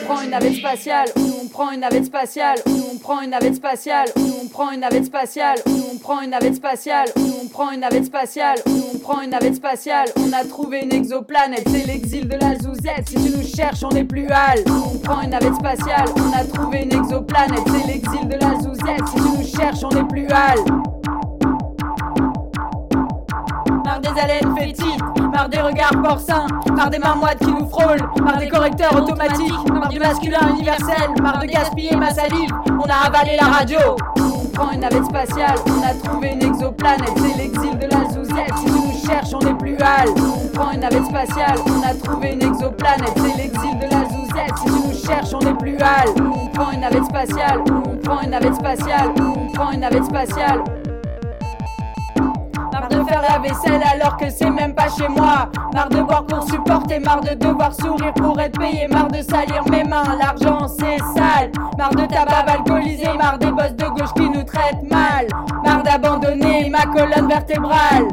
prend une navette spatiale, on prend une navette spatiale, on prend une navette spatiale, on prend une navette spatiale, on prend une navette spatiale, on prend une navette spatiale, on prend une navette spatiale, on a trouvé une exoplanète, c'est l'exil de la Zouzette, si tu nous cherches on est plus hal. On prend une navette spatiale, on a trouvé une exoplanète, c'est l'exil de la Zouzette, si tu nous cherches on est plus hal. Marre des haleines fétides, marre des regards porcins, marre des marmottes qui nous frôlent, marre des correcteurs automatiques, marre du masculin universel, marre de gaspiller ma salive, on a avalé la radio. On prend une navette spatiale, on a trouvé une exoplanète, c'est l'exil de la Zouzette, si tu nous cherches on est plus hal. On prend une navette spatiale, on a trouvé une exoplanète, c'est l'exil de la Zouzette, si tu nous cherches on est plus hal. On prend une navette spatiale, on prend une navette spatiale, on prend une navette spatiale. Marre de faire la vaisselle alors que c'est même pas chez moi. Marre de boire pour supporter, marre de devoir sourire pour être payé. Marre de salir mes mains, l'argent c'est sale. Marre de tabac alcoolisé, marre des boss de gauche qui nous traitent mal. Marre d'abandonner ma colonne vertébrale.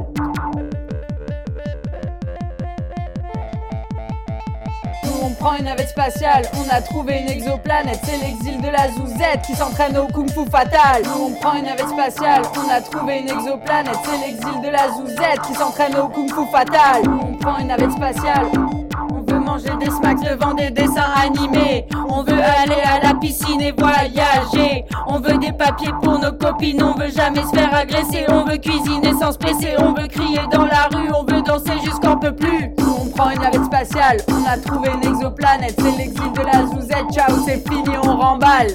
On prend une navette spatiale, on a trouvé une exoplanète, c'est l'exil de la Zouzette qui s'entraîne au kung fu fatal. On prend une navette spatiale, on a trouvé une exoplanète, c'est l'exil de la Zouzette qui s'entraîne au kung fu fatal. On prend une navette spatiale, on veut manger des smacks devant des dessins animés. On veut aller à la piscine et voyager. On veut des papiers pour nos copines, on veut jamais se faire agresser. On veut cuisiner sans se presser, on veut crier dans la rue, on veut danser jusqu'on peut plus. On prend une navette spatiale, on a trouvé une exoplanète, c'est l'exil de la Zouzette, ciao c'est fini, on remballe.